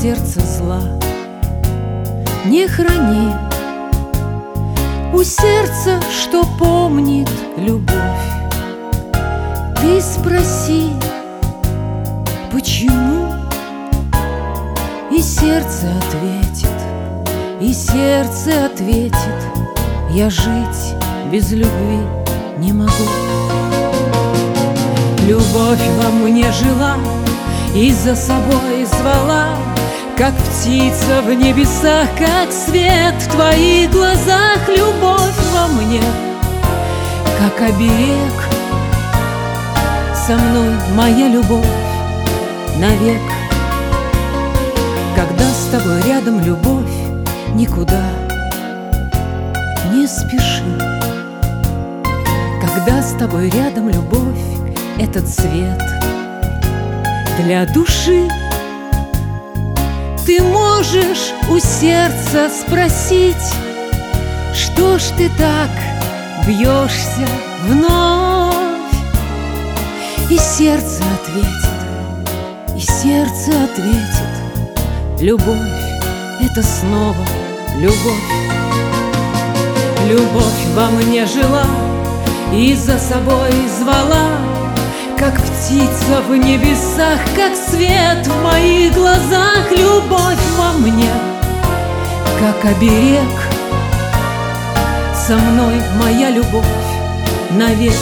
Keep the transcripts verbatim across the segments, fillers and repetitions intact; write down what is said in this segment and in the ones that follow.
сердце зла не храни. У сердца, что помнит любовь, ты спроси, почему? И сердце ответит, и сердце ответит: я жить без любви не могу. Любовь во мне жила и за собой звала, как птица в небесах, как свет в твоих глазах. Любовь во мне, как оберег, со мной моя любовь навек. Когда с тобой рядом любовь, никуда не спеши. Когда с тобой рядом любовь, этот свет для души. Ты можешь у сердца спросить: что ж ты так бьешься вновь? И сердце ответит, и сердце ответит: любовь — это снова любовь. Любовь во мне жила и за собой звала, как птица в небесах, как свет в моих глазах. Любовь во мне, как оберег, со мной моя любовь навек.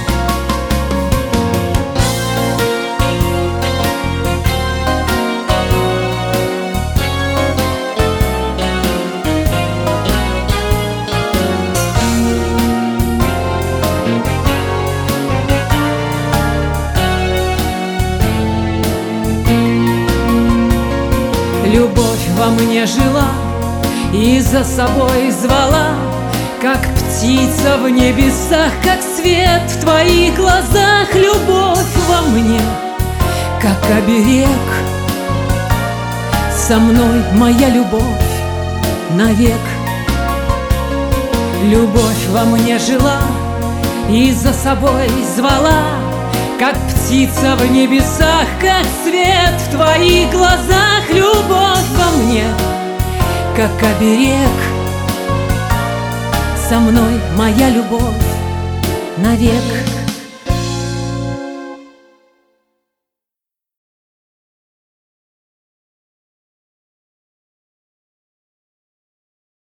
Любовь во мне жила и за собой звала, как птица в небесах, как свет в твоих глазах. Любовь во мне, как оберег, со мной моя любовь навек. Любовь во мне жила и за собой звала, как птица в небесах, как свет в твоих глазах. Любовь во мне, как оберег, со мной моя любовь навек.